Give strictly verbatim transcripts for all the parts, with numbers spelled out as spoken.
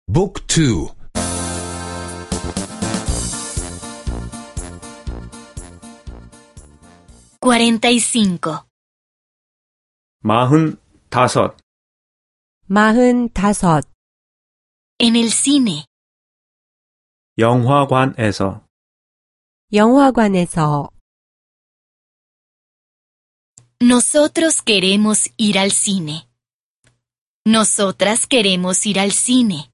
บุ๊กทู cuarenta y cinco. 마흔 다섯. 마흔 다섯. En el cine. 영화관에서. 영화관에서. Nosotros queremos ir al cine. Nosotras queremos ir al cine.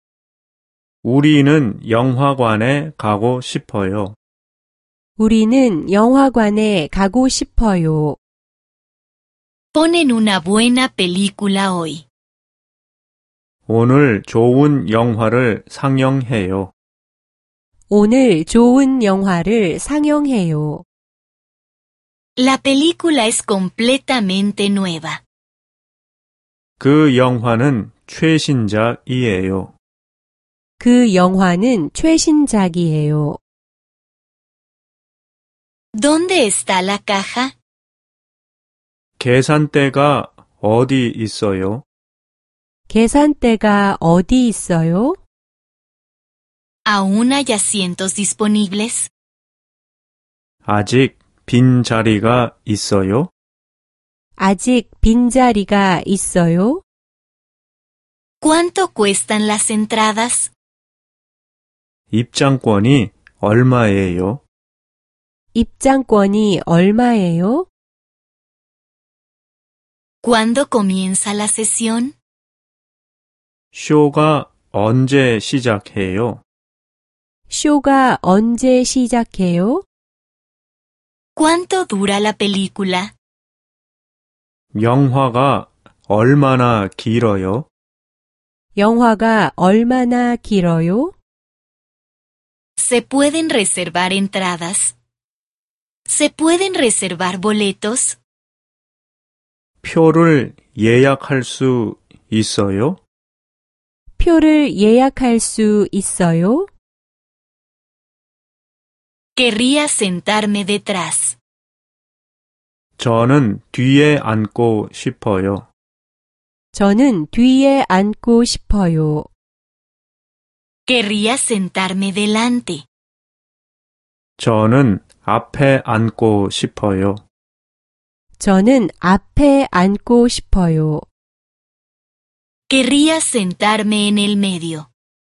우리는 영화관에 가고 싶어요. 우리는 영화관에 가고 싶어요. Ponen una buena película hoy. 오늘 좋은 영화를 상영해요. 오늘 좋은 영화를 상영해요. La película es completamente nueva. 그 영화는 최신작이에요. 그 영화는 최신작이에요. ¿Dónde está la caja? 계산대가 어디 있어요? 계산대가 어디 있어요? ¿Aún hay asientos disponibles? 아직 빈 자리가 있어요? 아직 빈자리가 있어요? ¿Cuánto cuestan las entradas? 입장권이 얼마예요? 입장권이 얼마예요? ¿Cuándo comienza la sesión? 쇼가 언제 시작해요? 쇼가 언제 시작해요? ¿Cuánto dura la película? 영화가 얼마나 길어요? 영화가 얼마나 길어요? ¿Se pueden reservar entradas? ¿Se pueden reservar boletos? 표를 예약할 수 있어요? 표를 예약할 수 있어요? Querría sentarme detrás. 저는 뒤에 앉고 싶어요. 저는 뒤에 앉고 싶어요. Querría sentarme delante. 저는 앞에 앉고 싶어요. 저는 앞에 앉고 싶어요. Querría sentarme en el medio.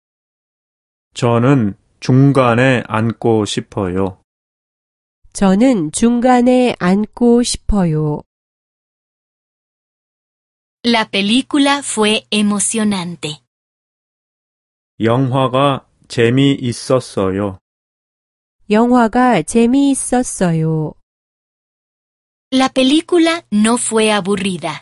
저는 중간에 앉고 싶어요. 저는 중간에 앉고 싶어요. La película fue emocionante. 영화가 재미있었어요. 영화가 재미있었어요. La película no fue aburrida.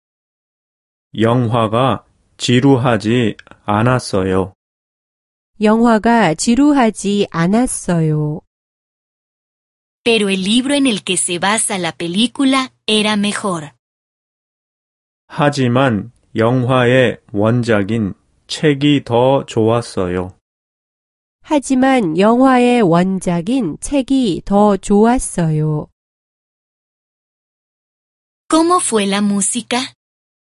영화가 지루하지 않았어요. 영화가 지루하지 않았어요. Pero el libro en el que se basa la película era mejor. 하지만 영화의 원작인 책이 더 좋았어요. 하지만 영화의 원작인 책이 더 좋았어요. ¿Cómo fue la música?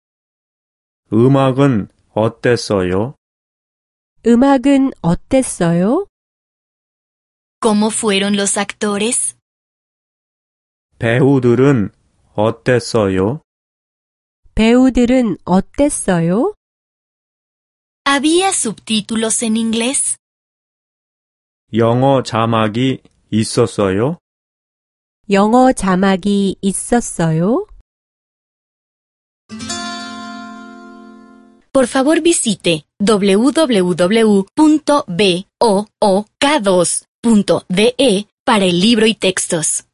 음악은 어땠어요? 음악은 어땠어요? ¿Cómo fueron los actores? 배우들은 어땠어요? 배우들은 어땠어요? ¿Había subtítulos en inglés? 영어 자막이 있었어요? 영어 자막이 있었어요? Por favor visite doble u doble u doble u punto book dos punto de para el libro y textos.